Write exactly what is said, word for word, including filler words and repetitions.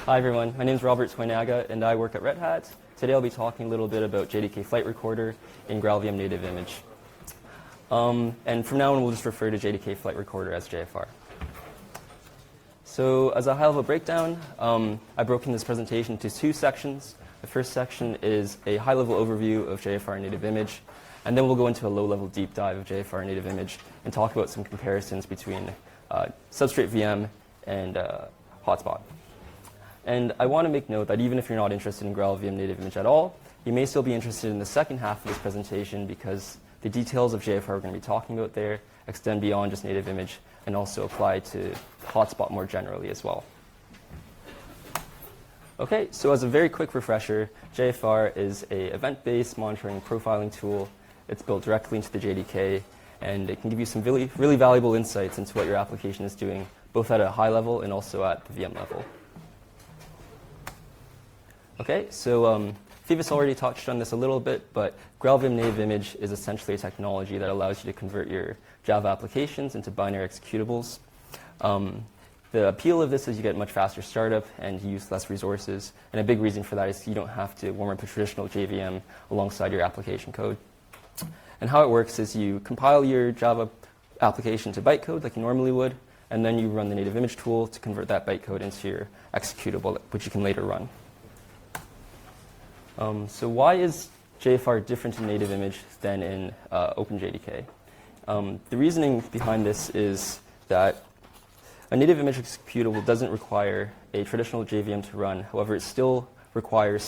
Hi everyone, my name is Robert Twinaga and I work at Red Hat. Today I'll be talking a little bit about J D K Flight Recorder in GraalVM Native Image. Um, and from now on we'll just refer to J D K Flight Recorder as J F R. So as a high-level breakdown, um, I've broken this presentation into two sections. The first section is a high-level overview of J F R Native Image, and then we'll go into a low-level deep dive of J F R Native Image and talk about some comparisons between uh, Substrate V M and uh, Hotspot. And I want to make note that even if you're not interested in GraalVM Native Image at all, you may still be interested in the second half of this presentation because the details of J F R we're going to be talking about there extend beyond just Native Image and also apply to Hotspot more generally as well. Okay, so as a very quick refresher, J F R is a event-based monitoring profiling tool. It's built directly into the J D K, and it can give you some really, really valuable insights into what your application is doing, both at a high level and also at the V M level. Okay, so um, Phoebus already touched on this a little bit, but GraalVM Native Image is essentially a technology that allows you to convert your Java applications into binary executables. Um, the appeal of this is you get much faster startup and you use less resources, and a big reason for that is you don't have to warm up a traditional J V M alongside your application code. And how it works is you compile your Java application to bytecode like you normally would, and then you run the native image tool to convert that bytecode into your executable, which you can later run. Um, so why is J F R different in native image than in uh, OpenJDK? Um, the reasoning behind this is that a native image executable doesn't require a traditional J V M to run. However, it still requires